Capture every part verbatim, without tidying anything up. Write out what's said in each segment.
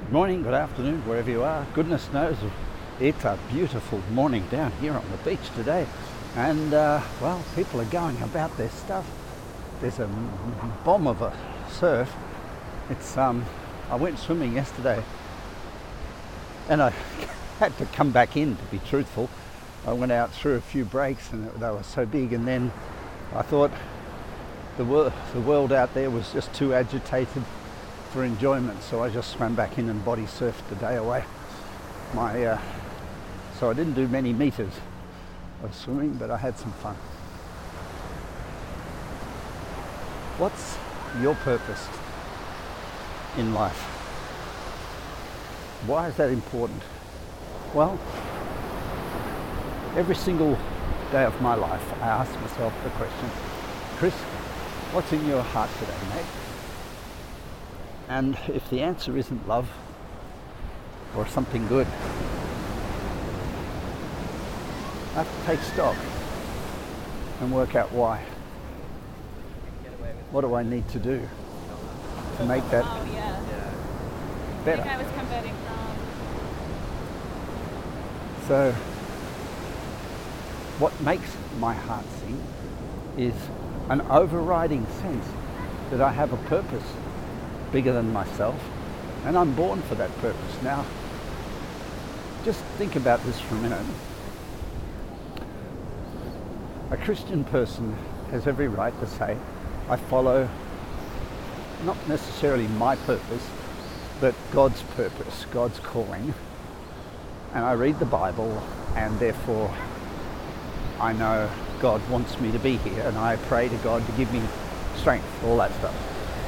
Good morning, good afternoon, wherever you are. Goodness knows it's a beautiful morning down here on the beach today. And, uh, well, people are going about their stuff. There's a bomb of a surf. It's, um, I went swimming yesterday and I had to come back in, to be truthful. I went out through a few breaks and they were so big, and then I thought the, wor- the world out there was just too agitated for enjoyment, so I just swam back in and body surfed the day away. My, uh, so I didn't do many meters of swimming, but I had some fun. What's your purpose in life? Why is that important? Well, every single day of my life I ask myself the question, Chris, what's in your heart today, mate? And if the answer isn't love or something good, I have to take stock and work out why. What do I need to do to make that oh, yeah. better? I think I was converting from. So what makes my heart sing is an overriding sense that I have a purpose bigger than myself, and I'm born for that purpose. Now, just think about this for a minute. A Christian person has every right to say, I follow not necessarily my purpose, but God's purpose, God's calling, and I read the Bible, and therefore I know God wants me to be here, and I pray to God to give me strength, all that stuff.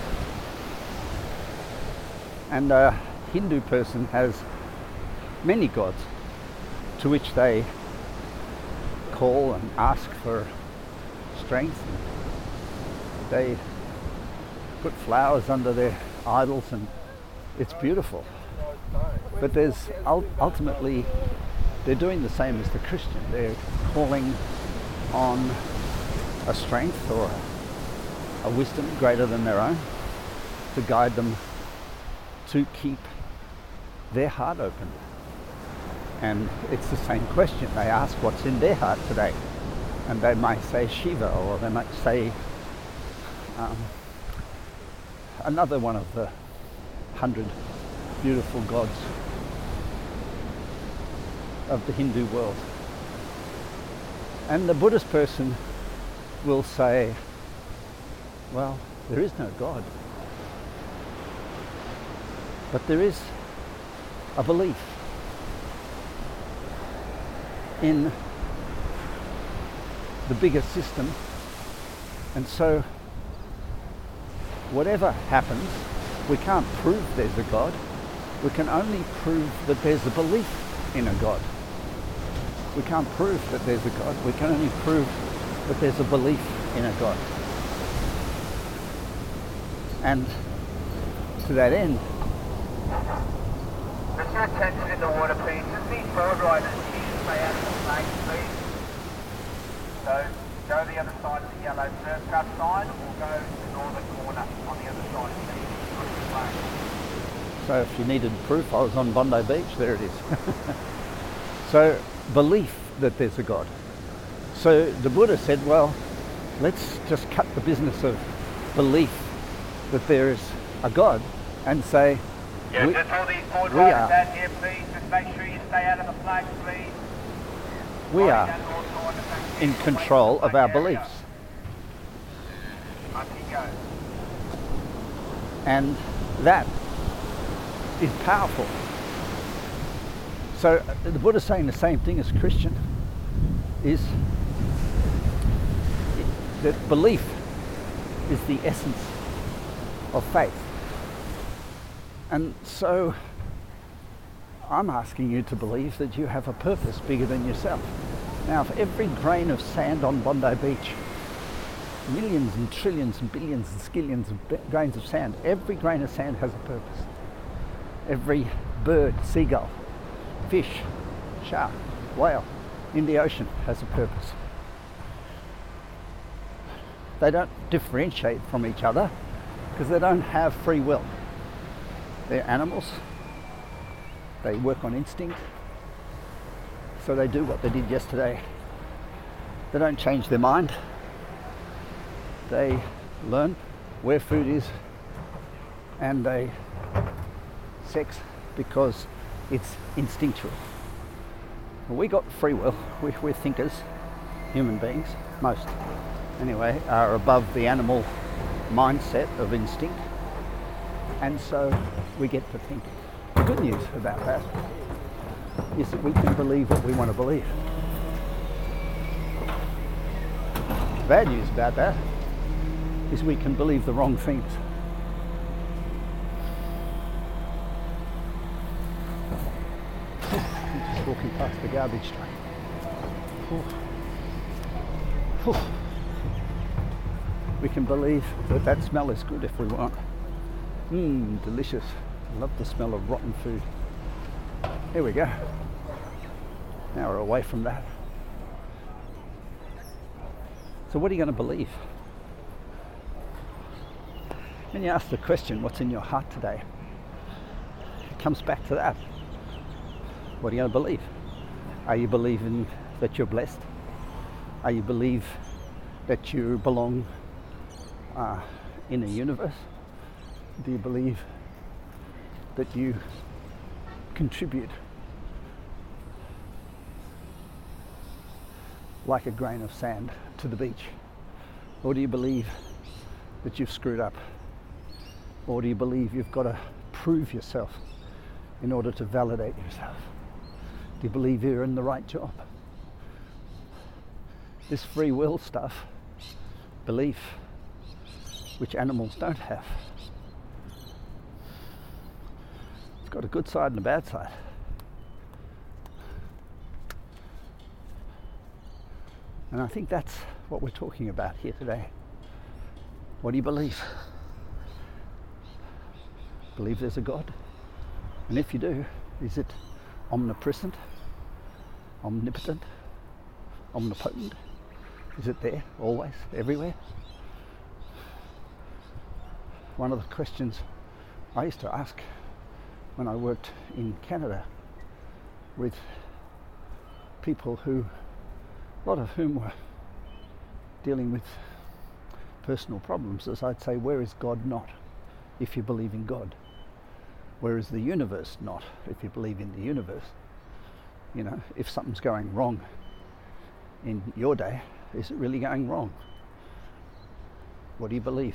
And a Hindu person has many gods to which they call and ask for strength. They put flowers under their idols, and it's beautiful. But there's ultimately, they're doing the same as the Christian. They're calling on a strength or a wisdom greater than their own to guide them to keep their heart open. And it's the same question. They ask what's in their heart today, and they might say Shiva, or they might say um, another one of the hundred beautiful gods of the Hindu world. And the Buddhist person will say, well, there is no God, but there is a belief in the bigger system, and so whatever happens, we can't prove there's a God. We can only prove that there's a belief in a God. We can't prove that there's a God. We can only prove that there's a belief in a God. And to that end, Put your attention in the water, please. Just these board riders, please stay out of the flag, please. So, go the other side of the yellow surf cup sign, or go to the northern corner on the other side, please. Put the flag. so if you needed proof, I was on Bondi Beach, there it is. So, belief that there's a God. So the Buddha said, well, let's just cut the business of belief that there is a God and say, Yeah, we, just all these board we riders are, out here, please. Just make sure you stay out of the flag, please. we Riding are down North Corner, thank you. in Away control from the of our flag area. beliefs. Up you go. And that is powerful. So uh, the Buddha's saying the same thing as Christian, is that belief is the essence of faith. And so I'm asking you to believe that you have a purpose bigger than yourself. Now, for every grain of sand on Bondi Beach, millions and trillions and billions and skillions of b- grains of sand, every grain of sand has a purpose. Every bird, seagull, fish, shark, whale in the ocean has a purpose. They don't differentiate from each other because they don't have free will. They're animals They work on instinct. So they do what they did yesterday. They don't change their mind. They learn where food is, and they sex because it's instinctual. Well, we got free will. We, we're thinkers, human beings, most anyway, are above the animal mindset of instinct, and so we get to think. The good news about that is that we can believe what we want to believe. The bad news about that is we can believe the wrong things. I'm just walking past the garbage train. Whew. Whew. We can believe that that smell is good if we want. Mmm, delicious. I love the smell of rotten food. Here we go. Now we're away from that. So what are you going to believe? When you ask the question, what's in your heart today? It comes back to that. What are you going to believe? Are you believing that you're blessed? Are you believe that you belong uh, in a universe? Do you believe that you contribute like a grain of sand to the beach? Or do you believe that you've screwed up? Or do you believe you've got to prove yourself in order to validate yourself? Do you believe you're in the right job? This free will stuff, belief, which animals don't have, it's got a good side and a bad side. And I think that's what we're talking about here today. What do you believe? Believe there's a God? And if you do, is it omnipresent, omnipotent, omnipotent? Is it there, always, everywhere? One of the questions I used to ask when I worked in Canada with people who, a lot of whom were dealing with personal problems, is I'd say, where is God not, if you believe in God? Where is the universe not, if you believe in the universe? You know, if something's going wrong in your day, is it really going wrong? What do you believe?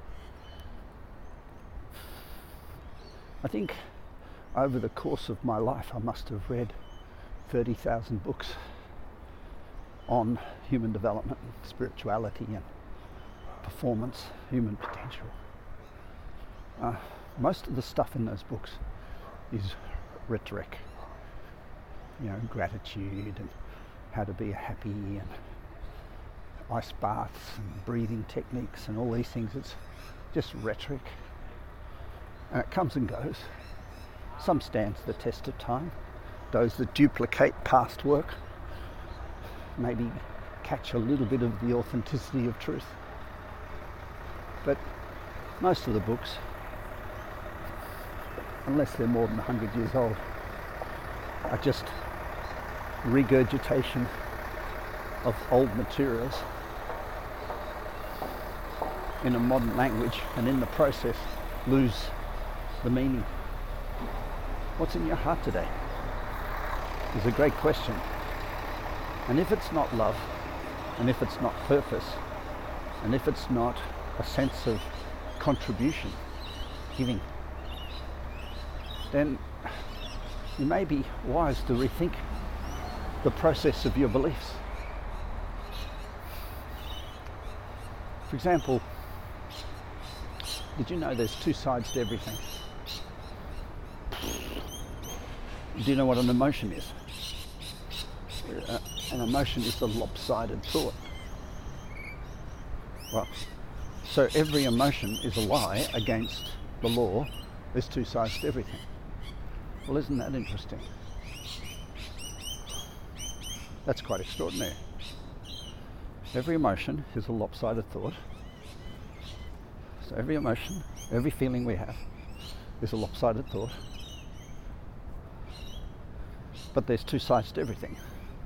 I think over the course of my life I must have read thirty thousand books on human development, spirituality and performance, human potential. Uh, most of the stuff in those books is rhetoric, you know, gratitude and how to be happy and ice baths and breathing techniques and all these things. It's just rhetoric, and it comes and goes. Some stands the test of time. Those that duplicate past work maybe catch a little bit of the authenticity of truth, but most of the books, unless they're more than one hundred years old, are just regurgitation of old materials in a modern language, and in the process lose the meaning. What's in your heart today is a great question. And if it's not love, and if it's not purpose, and if it's not a sense of contribution, giving, then you may be wise to rethink the process of your beliefs. For example, did you know there's two sides to everything? Do you know what an emotion is? Uh, an emotion is a lopsided thought. Well, so every emotion is a lie against the law. There's two sides to everything. Well, isn't that interesting? That's quite extraordinary. Every emotion is a lopsided thought. So every emotion, every feeling we have is a lopsided thought. but there's two sides to everything.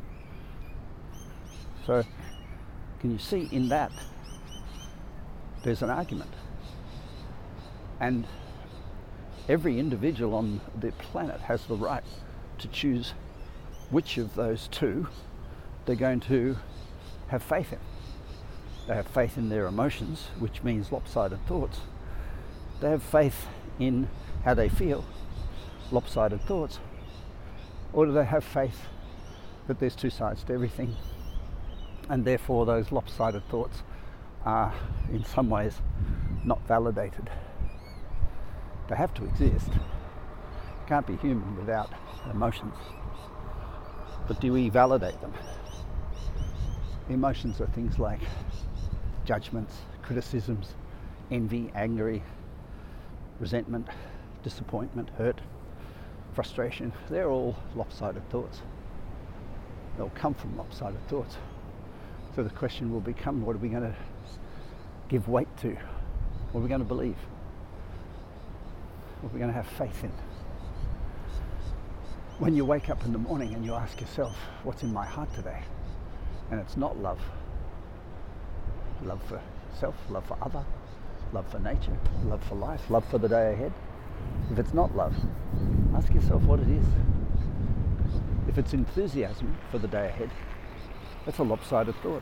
So can you see in that there's an argument? And every individual on the planet has the right to choose which of those two they're going to have faith in. They have faith in their emotions, which means lopsided thoughts. They have faith in how they feel, lopsided thoughts. Or do they have faith that there's two sides to everything, and therefore those lopsided thoughts are in some ways not validated? They have to exist. Can't be human without emotions. But do we validate them? Emotions are things like judgments, criticisms, envy, anger, resentment, disappointment, hurt, frustration. They're all lopsided thoughts. They'll come from lopsided thoughts. So the question will become, what are we going to give weight to? What are we going to believe? What are we going to have faith in? When you wake up in the morning and you ask yourself, what's in my heart today? And it's not love. Love for self, love for other, love for nature, love for life, love for the day ahead. If it's not love, ask yourself what it is. If it's enthusiasm for the day ahead, that's a lopsided thought.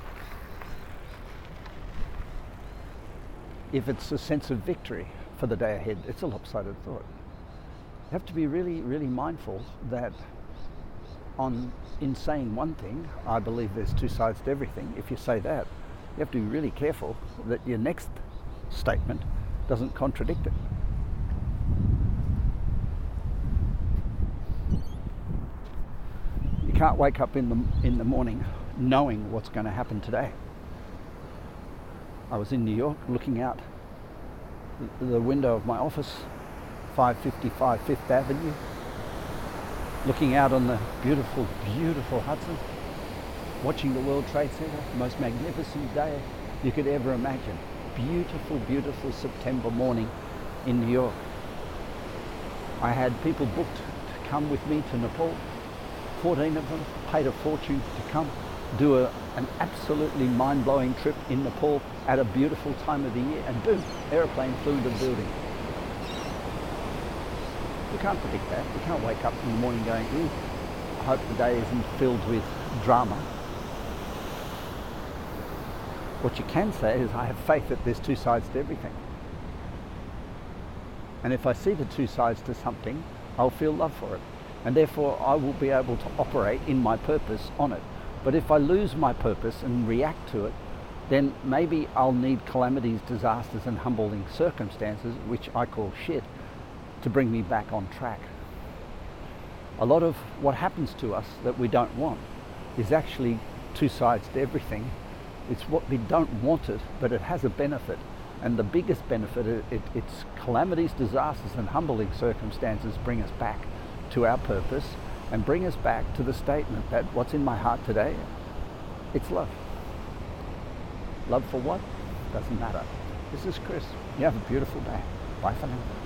If it's a sense of victory for the day ahead, it's a lopsided thought. You have to be really, really mindful that on in saying one thing, I believe there's two sides to everything. If you say that, you have to be really careful that your next statement doesn't contradict it. You can't wake up in the in the morning knowing what's going to happen today. I was in New York looking out the window of my office, five fifty-five Fifth Avenue, looking out on the beautiful, beautiful Hudson, watching the World Trade Center, the most magnificent day you could ever imagine. Beautiful, beautiful September morning in New York. I had people booked to come with me to Nepal, fourteen of them, paid a fortune to come, do a, an absolutely mind-blowing trip in Nepal at a beautiful time of the year, and boom, aeroplane flew into the building. You can't predict that. You can't wake up in the morning going, ooh, I hope the day isn't filled with drama. What you can say is, I have faith that there's two sides to everything. And if I see the two sides to something, I'll feel love for it. And therefore I will be able to operate in my purpose on it. But if I lose my purpose and react to it, then maybe I'll need calamities, disasters and humbling circumstances, which I call shit, to bring me back on track. A lot of what happens to us that we don't want is actually two sides to everything. It's what we don't want it, but it has a benefit. And the biggest benefit, it, it, it's calamities, disasters and humbling circumstances bring us back to our purpose and bring us back to the statement that what's in my heart today, it's love. Love for what? Doesn't matter. This is Chris. You have a beautiful day. Bye for now.